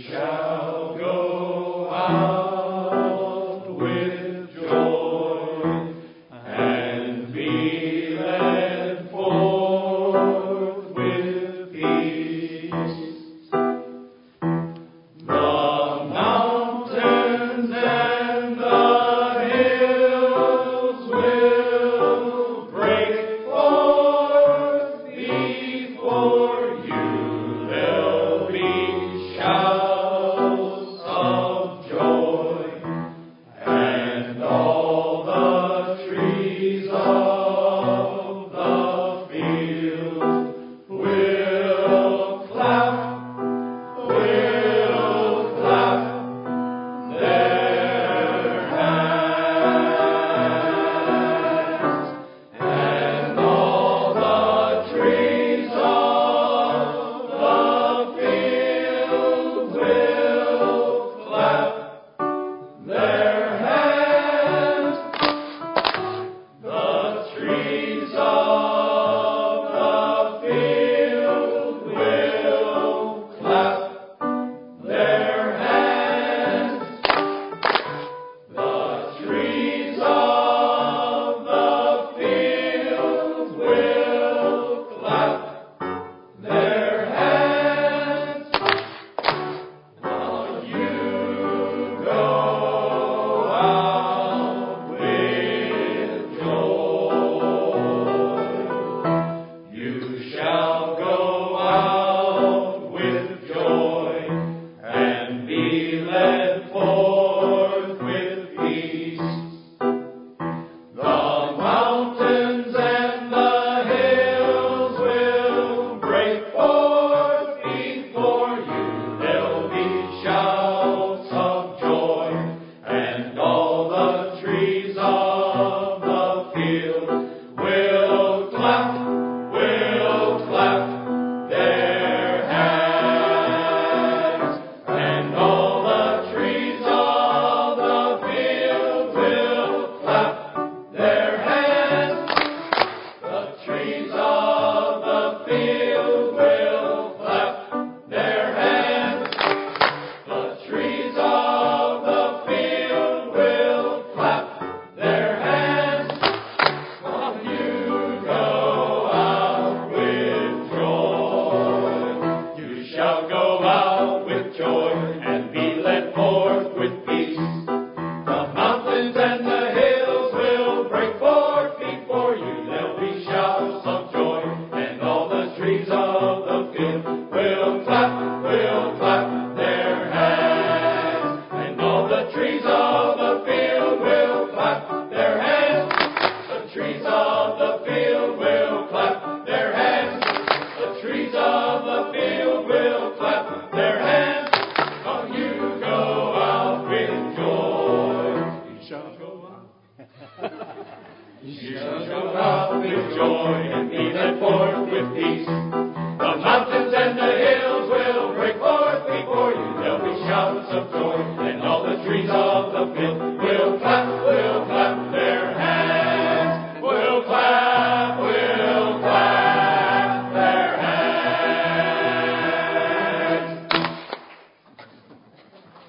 shall go out with joy and be led forth with peace. The mountains and the hills will break forth before you. There'll be shouts of joy, and all the trees of the field will clap their hands, and all the trees of the field will clap their hands. The trees of the field will clap their hands. The trees of the field will clap their hands. While you go out with joy, you shall go out with joy and be led forth with peace. The mountains and the hills will break forth before you. There'll be shouts of joy, and all the trees of the field will clap their hands, and all the trees of the field will clap their hands. The trees of the field will clap their hands. The trees of the field will clap their hands. While you go out with joy, you shall go out